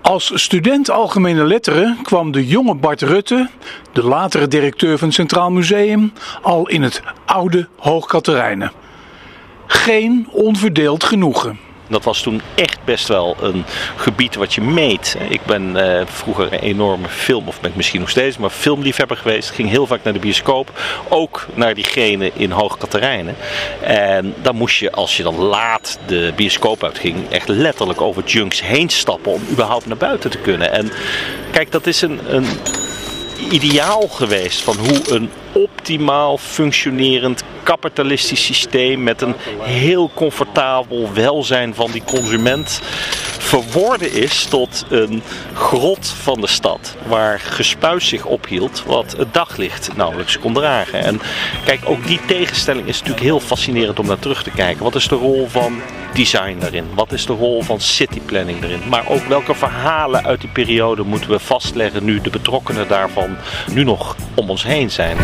Als student Algemene Letteren kwam de jonge Bart Rutte, de latere directeur van het Centraal Museum, al in het oude Hoog Catharijne. Geen onverdeeld genoegen. Dat was toen echt best wel een gebied wat je meet. Ik ben vroeger een enorme film, of ben ik misschien nog steeds, maar filmliefhebber geweest. Ging heel vaak naar de bioscoop. Ook naar diegene in Hoog Catharijne. En dan moest je, als je dan laat de bioscoop uitging, echt letterlijk over junks heen stappen om überhaupt naar buiten te kunnen. En kijk, dat is een ideaal geweest van hoe een optimaal functionerend kapitalistisch systeem met een heel comfortabel welzijn van die consument verworden is tot een grot van de stad waar gespuis zich ophield wat het daglicht nauwelijks kon dragen. En kijk, ook die tegenstelling is natuurlijk heel fascinerend om naar terug te kijken. Wat is de rol van design daarin? Wat is de rol van cityplanning daarin? Maar ook welke verhalen uit die periode moeten we vastleggen nu de betrokkenen daarvan nu nog om ons heen zijn?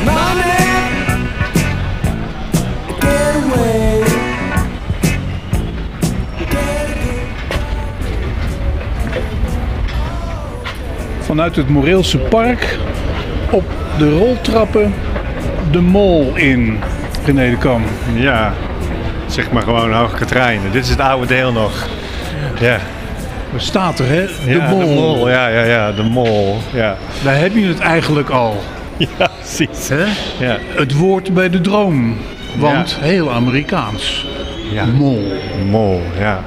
Vanuit het Moreelse Park op de roltrappen de Mol in, René de Kam. Ja, zeg maar gewoon Hoog Catharijne. Dit is het oude deel nog. Ja. Wat staat er, hè? De Ja, Mol. de Mol. Ja, de Mol. Ja. Daar heb je het eigenlijk al. Ja, precies. Hè? Ja. Het woord bij de droom. Want heel Amerikaans. Ja. Mol. Mol, ja.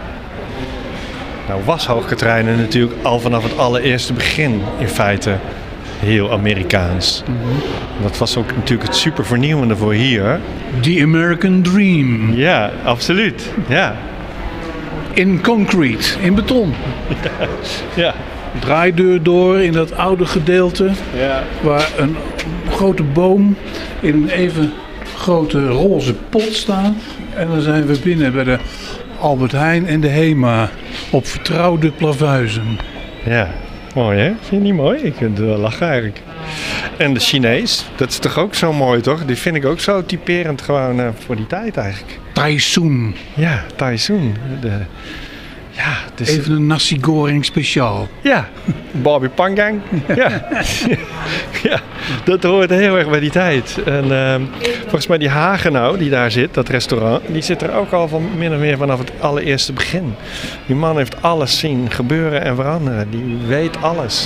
Nou was Hoog Catharijne natuurlijk al vanaf het allereerste begin in feite heel Amerikaans. Dat was ook natuurlijk het super vernieuwende voor hier. The American Dream. Ja, absoluut. Ja. In concrete, in beton. Ja. Draaideur door in dat oude gedeelte. Ja. Waar een grote boom in een even grote roze pot staat. En dan zijn we binnen bij de Albert Heijn en de Hema op vertrouwde plavuizen. Ja, mooi hè? Vind je niet mooi? Ik vind het wel lachen eigenlijk. En de Chinees, dat is toch ook zo mooi toch? Die vind ik ook zo typerend gewoon voor die tijd eigenlijk. Taisun. Ja, Taisun. Ja, dus Even een nasi goreng speciaal. ja, Barbie Pangang. Ja. Ja, dat hoort heel erg bij die tijd. En volgens mij die Hagenau die daar zit, dat restaurant, die zit er ook al van min of meer vanaf het allereerste begin. Die man heeft alles zien gebeuren en veranderen. Die weet alles.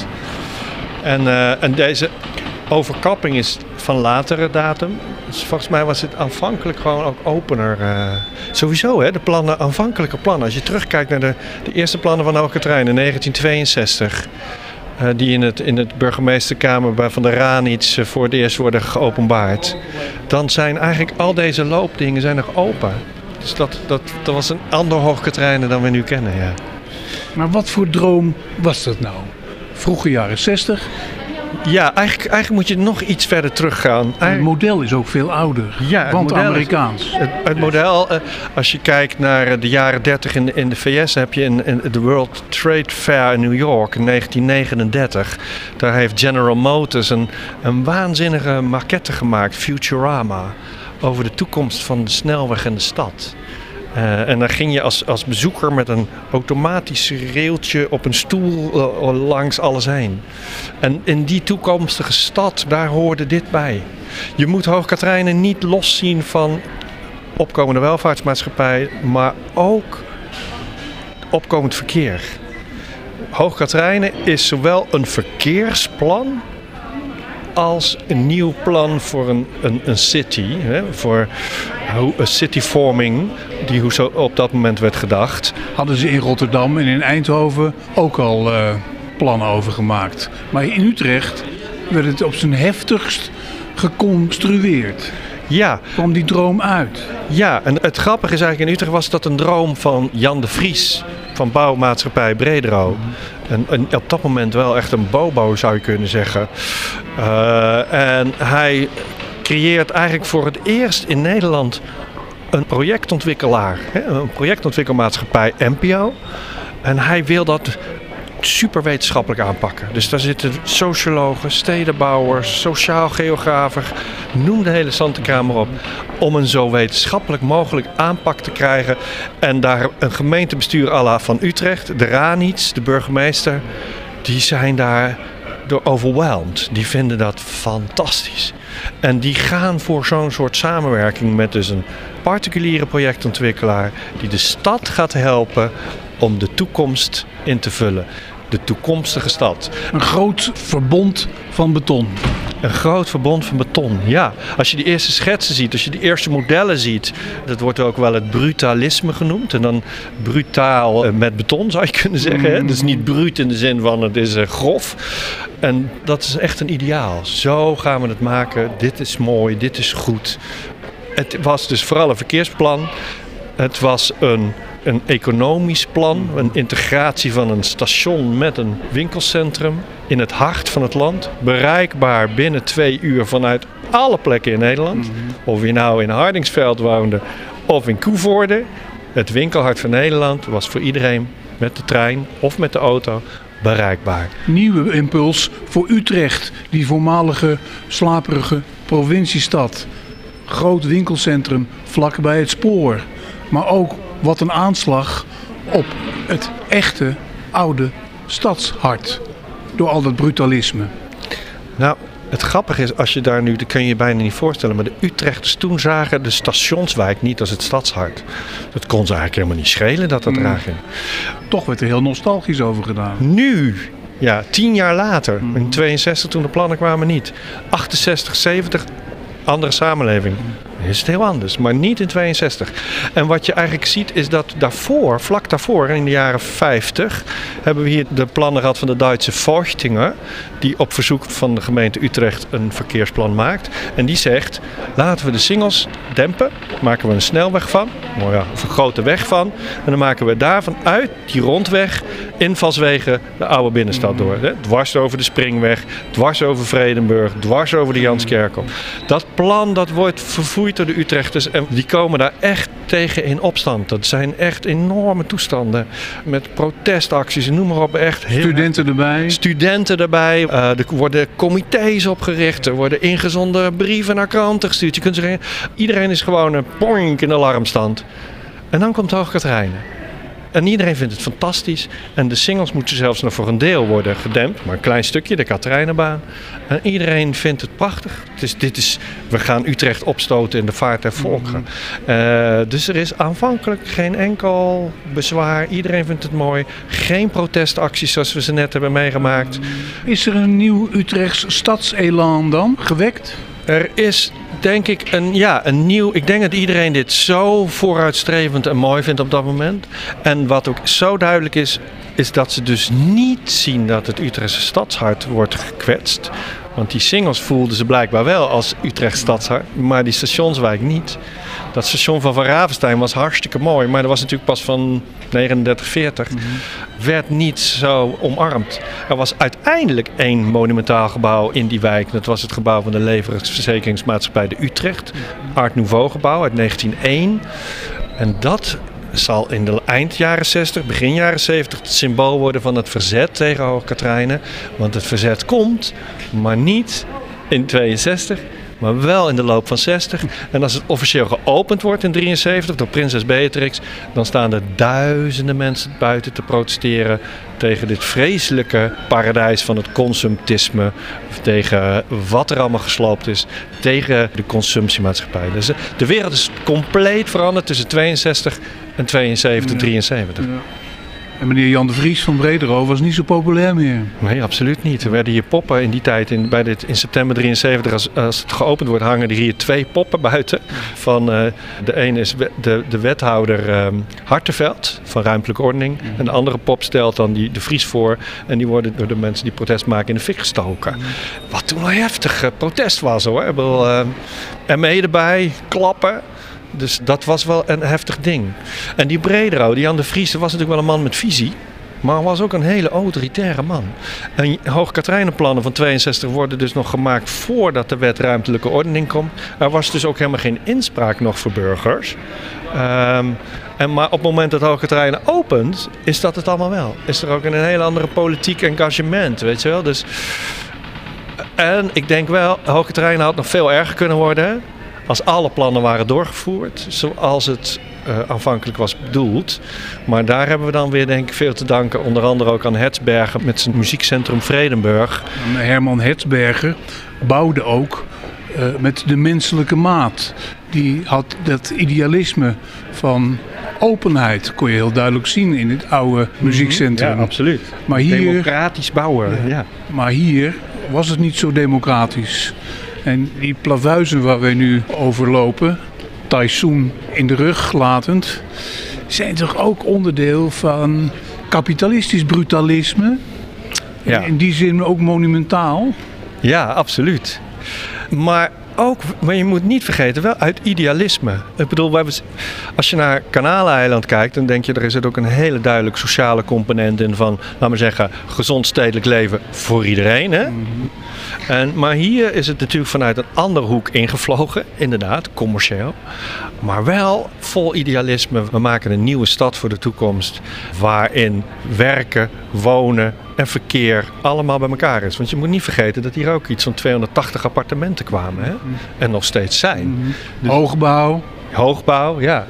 En deze overkapping is van latere datum. Dus volgens mij was het aanvankelijk gewoon ook opener. Sowieso, hè, de plannen, aanvankelijke plannen. Als je terugkijkt naar de eerste plannen van Hoog Catharijne in 1962. Die in het burgemeesterkamer van de Ranitz voor het eerst worden geopenbaard. Dan zijn eigenlijk al deze loopdingen zijn nog open. Dus dat was een ander Hoog Catharijne dan we nu kennen, ja. Maar wat voor droom was dat nou? Vroege jaren 60. Ja, eigenlijk moet je nog iets verder teruggaan. Het model is ook veel ouder. Ja, het want model Amerikaans. Het model, als je kijkt naar de jaren 30 in de VS, heb je in de World Trade Fair in New York in 1939. Daar heeft General Motors een waanzinnige maquette gemaakt, Futurama, over de toekomst van de snelweg en de stad. En dan ging je als bezoeker met een automatisch railtje op een stoel langs alles heen. En in die toekomstige stad, daar hoorde dit bij. Je moet Hoog Catharijne niet loszien van opkomende welvaartsmaatschappij, maar ook opkomend verkeer. Hoog Catharijne is zowel een verkeersplan als een nieuw plan voor een city, hè, voor een cityvorming die hoe zo op dat moment werd gedacht. Hadden ze in Rotterdam en in Eindhoven ook al plannen over gemaakt. Maar in Utrecht werd het op zijn heftigst geconstrueerd. Ja. Kwam die droom uit? Ja, en het grappige is eigenlijk in Utrecht was dat een droom van Jan de Vries van bouwmaatschappij Bredero. En op dat moment wel echt een bobo zou je kunnen zeggen. En hij creëert eigenlijk voor het eerst in Nederland een projectontwikkelaar. Een projectontwikkelmaatschappij NPO. En hij wil dat super wetenschappelijk aanpakken. Dus daar zitten sociologen, stedenbouwers, sociaal geografen, noem de hele zantenkraam maar op, om een zo wetenschappelijk mogelijk aanpak te krijgen. En daar een gemeentebestuur à la van Utrecht, de Ranits, de burgemeester, die zijn daar door overwhelmed. Die vinden dat fantastisch. En die gaan voor zo'n soort samenwerking met dus een particuliere projectontwikkelaar die de stad gaat helpen om de toekomst in te vullen. De toekomstige stad. Een groot verbond van beton. Een groot verbond van beton, ja. Als je die eerste schetsen ziet, als je die eerste modellen ziet, dat wordt ook wel het brutalisme genoemd. En dan brutaal met beton zou je kunnen zeggen. Hè? Dus niet bruut in de zin van het is grof. En dat is echt een ideaal. Zo gaan we het maken. Dit is mooi, dit is goed. Het was dus vooral een verkeersplan. Het was een economisch plan, een integratie van een station met een winkelcentrum in het hart van het land. Bereikbaar binnen 2 uur vanuit alle plekken in Nederland. Of je nou in Hardingsveld woonde of in Koevoorde. Het winkelhart van Nederland was voor iedereen met de trein of met de auto bereikbaar. Nieuwe impuls voor Utrecht, die voormalige slaperige provinciestad. Groot winkelcentrum vlakbij het spoor. Maar ook wat een aanslag op het echte oude stadshart. Door al dat brutalisme. Nou, het grappige is, als je daar nu, dat kun je je bijna niet voorstellen, maar de Utrechters toen zagen de stationswijk niet als het stadshart. Dat kon ze eigenlijk helemaal niet schelen dat dat raar ging. Toch werd er heel nostalgisch over gedaan. Nu, ja, 10 jaar later, in 62 toen de plannen kwamen niet. 68, 70, andere samenleving. Is het heel anders, maar niet in 62. En wat je eigenlijk ziet is dat daarvoor, vlak daarvoor, in de jaren 50, hebben we hier de plannen gehad van de Duitse Forchtinger, die op verzoek van de gemeente Utrecht een verkeersplan maakt. En die zegt, laten we de singels dempen, maken we een snelweg van, of een grote weg van. En dan maken we daarvan uit die rondweg invalswegen de oude binnenstad door. Hè? Dwars over de Springweg, dwars over Vredenburg, dwars over de Janskerkel. Dat plan dat wordt vervoerd door de Utrechters en die komen daar echt tegen in opstand. Dat zijn echt enorme toestanden met protestacties en noem maar op. Echt heel Studenten erbij. Studenten erbij. Er worden comité's opgericht. Er worden ingezonden brieven naar kranten gestuurd. Je kunt zeggen, iedereen is gewoon een poink in alarmstand. En dan komt Hoog-Catharijne. En iedereen vindt het fantastisch. En de singels moeten zelfs nog voor een deel worden gedempt. Maar een klein stukje, de Catharijnenbaan. En iedereen vindt het prachtig. We gaan Utrecht opstoten in de vaart der volkeren. Dus er is aanvankelijk geen enkel bezwaar. Iedereen vindt het mooi. Geen protestacties zoals we ze net hebben meegemaakt. Is er een nieuw Utrechts stadselan dan gewekt? Er is denk ik een nieuw. Ik denk dat iedereen dit zo vooruitstrevend en mooi vindt op dat moment. En wat ook zo duidelijk is dat ze dus niet zien dat het Utrechtse stadshart wordt gekwetst. Want die singels voelden ze blijkbaar wel als Utrecht stadshart, maar die stationswijk niet. Dat station van Ravenstein was hartstikke mooi, maar dat was natuurlijk pas van 39, 40. Werd niet zo omarmd. Er was uiteindelijk 1 monumentaal gebouw in die wijk. Dat was het gebouw van de levensverzekeringsmaatschappij de Utrecht. Art Nouveau gebouw uit 1901. En dat zal in de eind jaren 60, begin jaren 70 het symbool worden van het verzet tegen Hoog-Catharijne. Want het verzet komt, maar niet in 62, maar wel in de loop van 60. En als het officieel geopend wordt in 73 door prinses Beatrix, dan staan er duizenden mensen buiten te protesteren tegen dit vreselijke paradijs van het consumptisme, tegen wat er allemaal gesloopt is, tegen de consumptiemaatschappij. Dus de wereld is compleet veranderd tussen 62 en 72, 73. Ja. En meneer Jan de Vries van Brederode was niet zo populair meer. Nee, absoluut niet. Er werden hier poppen in die tijd, in september 73, als het geopend wordt, hangen er hier 2 poppen buiten. De ene is de wethouder Hartenveld van Ruimtelijke Ordening. En de andere pop stelt dan de Vries voor. En die worden door de mensen die protest maken in de fik gestoken. Wat toen een heftig protest was hoor. ME erbij, klappen. Dus dat was wel een heftig ding. En die Brederode, die Jan de Vries, was natuurlijk wel een man met visie. maar hij was ook een hele autoritaire man. En Hoogkaterijnenplannen van 62 worden dus nog gemaakt voordat de wet ruimtelijke ordening komt. Er was dus ook helemaal geen inspraak nog voor burgers. Maar op het moment dat Hoogkaterijnen opent, is dat het allemaal wel. Is er ook een heel andere politiek engagement, weet je wel. Dus, en ik denk wel, Hoogkaterijnen had nog veel erger kunnen worden als alle plannen waren doorgevoerd zoals het aanvankelijk was bedoeld. Maar daar hebben we dan weer denk ik veel te danken. Onder andere ook aan Hertzberger met zijn muziekcentrum Vredenburg. Herman Hertzberger bouwde ook met de menselijke maat. Die had dat idealisme van openheid, kon je heel duidelijk zien in het oude muziekcentrum. Ja, absoluut. Maar hier, democratisch bouwen. Ja. Maar hier was het niet zo democratisch. En die plavuizen waar wij nu overlopen, Taizoen in de rug latend, zijn toch ook onderdeel van kapitalistisch brutalisme? Ja. In die zin ook monumentaal? Ja, absoluut. Maar je moet niet vergeten, wel uit idealisme. Ik bedoel, als je naar Kanaleiland kijkt, dan denk je, er zit ook een hele duidelijk sociale component in van, laten we zeggen, gezond stedelijk leven voor iedereen. Hè? Maar hier is het natuurlijk vanuit een andere hoek ingevlogen, inderdaad, commercieel. Maar wel vol idealisme. We maken een nieuwe stad voor de toekomst, waarin werken, wonen en verkeer allemaal bij elkaar is. Want je moet niet vergeten dat hier ook iets van 280 appartementen kwamen. Hè? En nog steeds zijn. Dus hoogbouw, ja.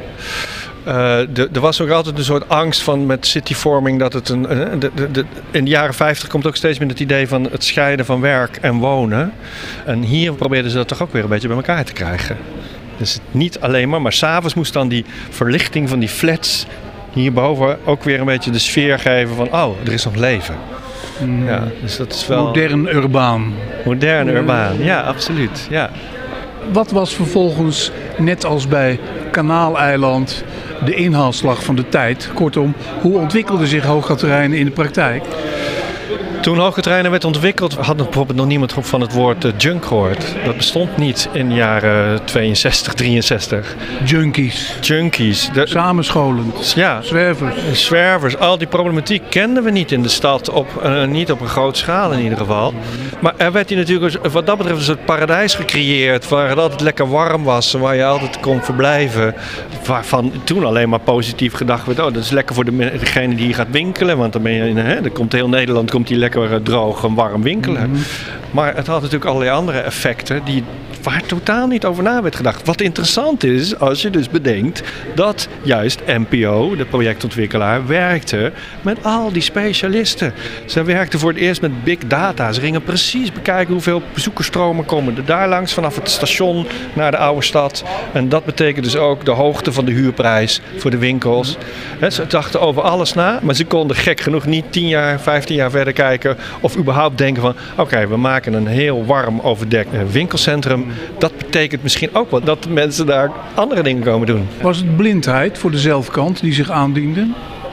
Er was ook altijd een soort angst van met cityvorming dat het in de jaren 50 komt ook steeds meer het idee van het scheiden van werk en wonen. En hier probeerden ze dat toch ook weer een beetje bij elkaar te krijgen. Dus niet alleen maar 's avonds moest dan die verlichting van die flats hierboven ook weer een beetje de sfeer geven van er is nog leven. Ja, dus dat is wel modern urbaan. Modern urbaan, ja, absoluut. Ja. Wat was vervolgens, net als bij Kanaaleiland, de inhaalslag van de tijd? Kortom, hoe ontwikkelde zich Hoogkaterijnen in de praktijk? Toen Hoogkaterijnen werd ontwikkeld, had bijvoorbeeld nog niemand van het woord junk gehoord. Dat bestond niet in de jaren 62, 63. Junkies. Samenscholend. Ja. Zwervers. Al die problematiek kenden we niet in de stad. Niet op een grote schaal in ieder geval. Maar er werd hier natuurlijk wat dat betreft een soort paradijs gecreëerd. Waar het altijd lekker warm was. En waar je altijd kon verblijven. Waarvan toen alleen maar positief gedacht werd. Dat is lekker voor degene die hier gaat winkelen. Want dan komt heel Nederland hier lekker droog en warm winkelen. Maar het had natuurlijk allerlei andere effecten waar totaal niet over na werd gedacht. Wat interessant is, als je dus bedenkt dat juist NPO, de projectontwikkelaar, werkte met al die specialisten. Ze werkten voor het eerst met big data. Ze gingen precies bekijken hoeveel bezoekersstromen komen er daar langs vanaf het station naar de oude stad. En dat betekent dus ook de hoogte van de huurprijs voor de winkels. Ze dachten over alles na, maar ze konden gek genoeg niet 10 jaar, 15 jaar verder kijken of überhaupt denken van oké, we maken een heel warm overdekt winkelcentrum. Dat betekent misschien ook wel dat de mensen daar andere dingen komen doen. Was het blindheid voor de zelfkant die zich aandiende?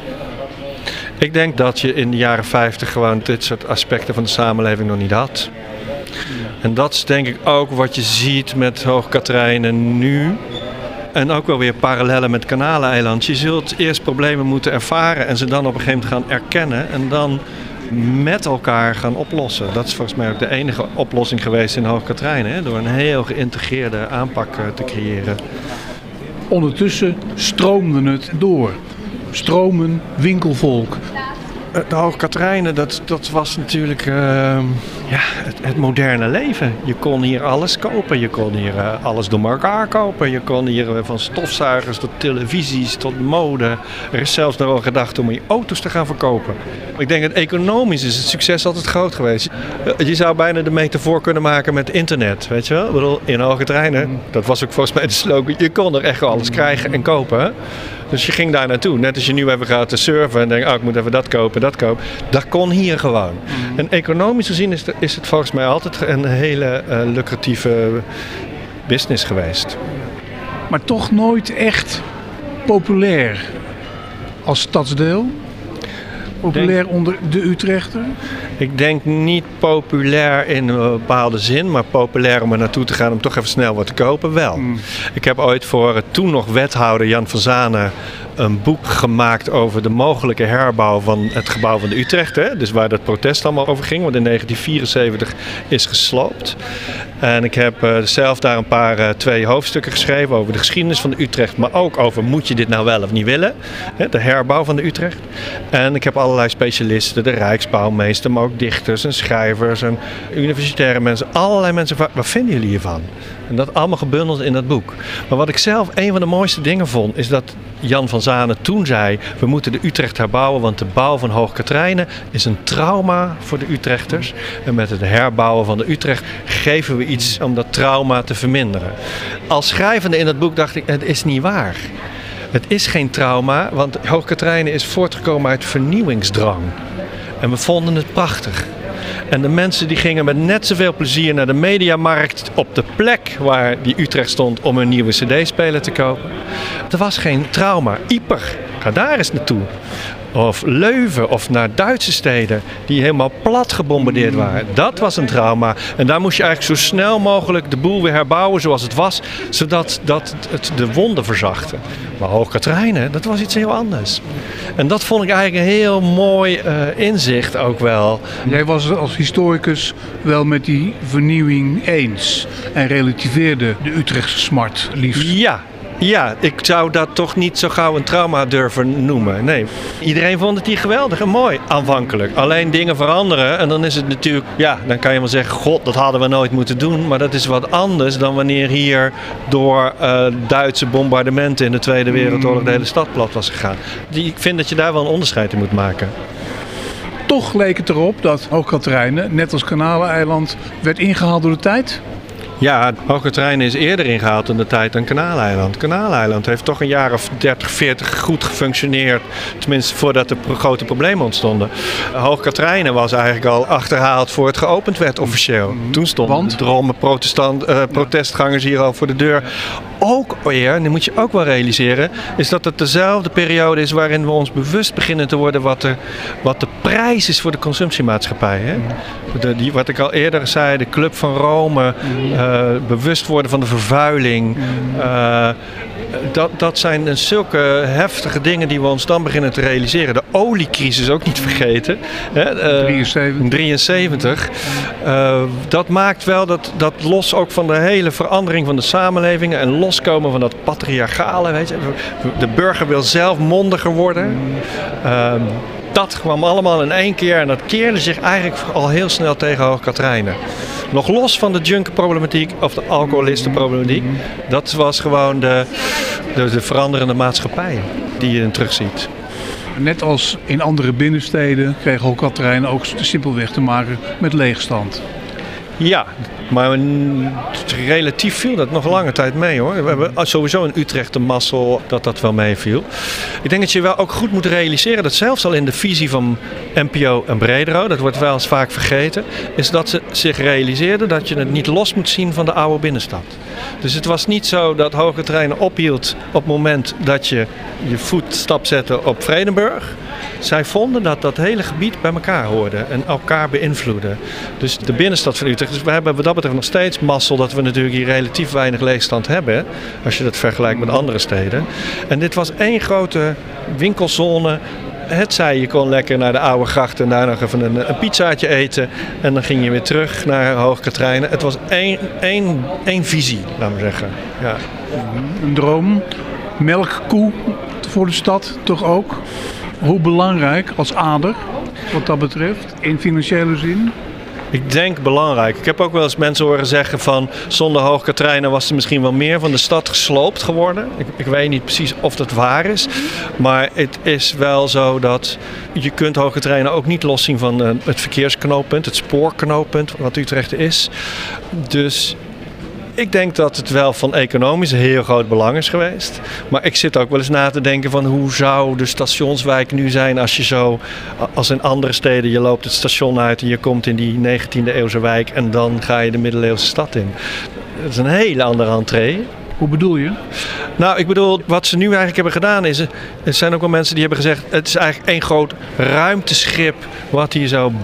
Ik denk dat je in de jaren 50 gewoon dit soort aspecten van de samenleving nog niet had. En dat is denk ik ook wat je ziet met Hoogkaterijnen nu. En ook wel weer parallellen met Kanaleiland. Je zult eerst problemen moeten ervaren en ze dan op een gegeven moment gaan erkennen. En dan met elkaar gaan oplossen. Dat is volgens mij ook de enige oplossing geweest in Hoogkaterijnen. Door een heel geïntegreerde aanpak te creëren. Ondertussen stroomde het door. Stromen, winkelvolk. De Hoogkaterijnen, dat was natuurlijk het moderne leven. Je kon hier alles kopen. Je kon hier alles door elkaar kopen. Je kon hier van stofzuigers tot televisies tot mode. Er is zelfs nog al gedacht om je auto's te gaan verkopen. Ik denk dat economisch is het succes altijd groot geweest. Je zou bijna de metafoor kunnen maken met internet. Weet je wel? Ik bedoel, in Hoogkaterijnen, dat was ook volgens mij de slogan. Je kon er echt alles krijgen en kopen. Hè? Dus je ging daar naartoe. Net als je nu even gaat surfen en denkt, ik moet even dat kopen. Dat kon hier gewoon. En economisch gezien is het volgens mij altijd een hele lucratieve business geweest. Maar toch nooit echt populair als stadsdeel? Populair onder de Utrechter? Ik denk niet populair in een bepaalde zin, maar populair om er naartoe te gaan om toch even snel wat te kopen, wel. Ik heb ooit voor toen nog wethouder Jan van Zanen een boek gemaakt over de mogelijke herbouw van het gebouw van de Utrecht. Hè? Dus waar dat protest allemaal over ging, wat in 1974 is gesloopt. En ik heb zelf daar twee hoofdstukken geschreven over de geschiedenis van de Utrecht, maar ook over moet je dit nou wel of niet willen, hè? De herbouw van de Utrecht. En ik heb allerlei specialisten, de Rijksbouwmeester, maar ook dichters en schrijvers en universitaire mensen, allerlei mensen, wat vinden jullie hiervan? En dat allemaal gebundeld in dat boek. Maar wat ik zelf een van de mooiste dingen vond, is dat Jan van Zanen toen zei, we moeten de Utrecht herbouwen, want de bouw van Hoog Catharijne is een trauma voor de Utrechters. En met het herbouwen van de Utrecht geven we iets om dat trauma te verminderen. Als schrijvende in dat boek dacht ik, het is niet waar. Het is geen trauma, want Hoog Catharijne is voortgekomen uit vernieuwingsdrang. En we vonden het prachtig. En de mensen die gingen met net zoveel plezier naar de Mediamarkt op de plek waar die Utrecht stond om een nieuwe cd-speler te kopen. Er was geen trauma. Ieper, ga daar eens naartoe. Of Leuven of naar Duitse steden die helemaal plat gebombardeerd waren. Dat was een trauma. En daar moest je eigenlijk zo snel mogelijk de boel weer herbouwen zoals het was. Zodat het de wonden verzachtte. Maar Hoog Catharijne, dat was iets heel anders. En dat vond ik eigenlijk een heel mooi inzicht ook wel. Jij was het als historicus wel met die vernieuwing eens. En relativeerde de Utrechtse smart liefst. Ja, ik zou dat toch niet zo gauw een trauma durven noemen. Nee, iedereen vond het hier geweldig en mooi aanvankelijk. Alleen dingen veranderen en dan is het natuurlijk, ja, dan kan je wel zeggen, god, dat hadden we nooit moeten doen. Maar dat is wat anders dan wanneer hier door Duitse bombardementen in de Tweede Wereldoorlog de hele stad plat was gegaan. Ik vind dat je daar wel een onderscheid in moet maken. Toch leek het erop dat Hoog Catharijne, net als Kanaleneiland, werd ingehaald door de tijd. Ja, Hoog Catharijne is eerder ingehaald in de tijd dan Kanaleiland. Kanaleiland heeft toch een jaar of 30, 40 goed gefunctioneerd. Tenminste, voordat er grote problemen ontstonden. Hoog Catharijne was eigenlijk al achterhaald voor het geopend werd officieel. Toen stonden de dromme protestgangers hier al voor de deur. Ook weer, en dat moet je ook wel realiseren, is dat het dezelfde periode is waarin we ons bewust beginnen te worden wat de prijs is voor de consumptiemaatschappij. Hè? Wat ik al eerder zei, de Club van Rome, bewust worden van de vervuiling. Dat zijn zulke heftige dingen die we ons dan beginnen te realiseren. De oliecrisis ook niet vergeten. 73. Dat maakt wel dat los ook van de hele verandering van de samenleving en loskomen van dat patriarchale. Weet je. De burger wil zelf mondiger worden. Dat kwam allemaal in één keer en dat keerde zich eigenlijk al heel snel tegen Hoog Catharijne. Nog los van de junkenproblematiek of de alcoholistenproblematiek. Dat was gewoon de veranderende maatschappij die je terugziet. Net als in andere binnensteden kreeg Hoog Catharijne ook simpelweg te maken met leegstand. Ja, maar relatief viel dat nog lange tijd mee hoor. We hebben sowieso in Utrecht de mazzel dat wel meeviel. Ik denk dat je wel ook goed moet realiseren dat zelfs al in de visie van NPO en Bredero, dat wordt wel eens vaak vergeten, is dat ze zich realiseerden dat je het niet los moet zien van de oude binnenstad. Dus het was niet zo dat Hoog Catharijne ophield op het moment dat je voetstap zette op Vredenburg. Zij vonden dat hele gebied bij elkaar hoorde en elkaar beïnvloedde. Dus de binnenstad van Utrecht. Dus we hebben wat dat betreft nog steeds mazzel dat we natuurlijk hier relatief weinig leegstand hebben. Als je dat vergelijkt met andere steden. En dit was één grote winkelzone. Hetzij je kon lekker naar de Oude Gracht en daar nog even een pizzaatje eten. En dan ging je weer terug naar Hoog Catharijne. Het was één visie, laten we zeggen. Ja. Een droom. Melkkoe voor de stad toch ook. Hoe belangrijk als ader, wat dat betreft, in financiële zin? Ik denk belangrijk. Ik heb ook wel eens mensen horen zeggen van zonder Hoog Catharijne was er misschien wel meer van de stad gesloopt geworden. Ik weet niet precies of dat waar is. Maar het is wel zo dat je kunt Hoog Catharijne ook niet loszien van het verkeersknooppunt, het spoorknooppunt wat Utrecht is. Dus ik denk dat het wel van economisch een heel groot belang is geweest. Maar ik zit ook wel eens na te denken van hoe zou de stationswijk nu zijn als je zo, als in andere steden, je loopt het station uit en je komt in die 19e eeuwse wijk en dan ga je de middeleeuwse stad in. Dat is een hele andere entree. Hoe bedoel je? Nou, ik bedoel, wat ze nu eigenlijk hebben gedaan is, er zijn ook wel mensen die hebben gezegd, het is eigenlijk één groot ruimteschip wat hier zo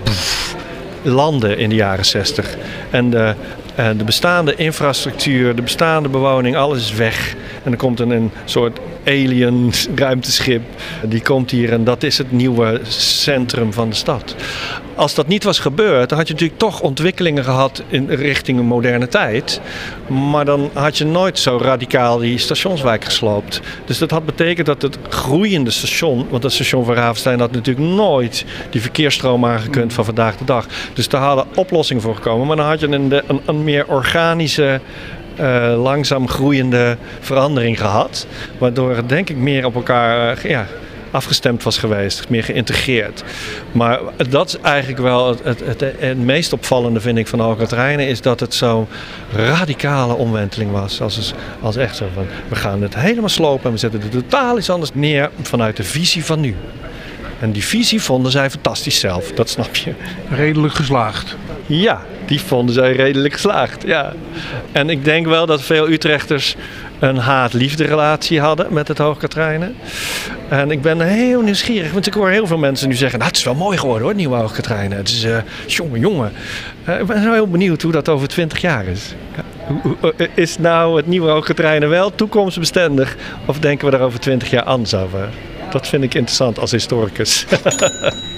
landde in de jaren 60. En de bestaande infrastructuur, de bestaande bewoning, alles is weg. En er komt een soort alien ruimteschip. Die komt hier en dat is het nieuwe centrum van de stad. Als dat niet was gebeurd, dan had je natuurlijk toch ontwikkelingen gehad in richting een moderne tijd. Maar dan had je nooit zo radicaal die stationswijk gesloopt. Dus dat had betekend dat het groeiende station, want het station van Ravenstein had natuurlijk nooit die verkeersstroom aangekund van vandaag de dag. Dus daar hadden oplossingen voor gekomen. Maar dan had je een meer organische, langzaam groeiende verandering gehad. Waardoor het denk ik meer op elkaar afgestemd was geweest, meer geïntegreerd. Maar dat is eigenlijk wel het meest opvallende, vind ik, van Hoog Catharijne, is dat het zo'n radicale omwenteling was. Als echt zo van, we gaan het helemaal slopen en we zetten het totaal iets anders neer vanuit de visie van nu. En die visie vonden zij fantastisch zelf, dat snap je. Redelijk geslaagd. Ja, die vonden zij redelijk geslaagd, ja. En ik denk wel dat veel Utrechters een haat-liefde relatie hadden met het Hoog Catharijne. En ik ben heel nieuwsgierig, want ik hoor heel veel mensen nu zeggen, nou, het is wel mooi geworden hoor, het nieuwe Hoog Catharijne. Het is jongen. Ik ben zo heel benieuwd hoe dat over 20 jaar is. Is nou het nieuwe Hoog Catharijne wel toekomstbestendig of denken we daar over 20 jaar anders over? Dat vind ik interessant als historicus.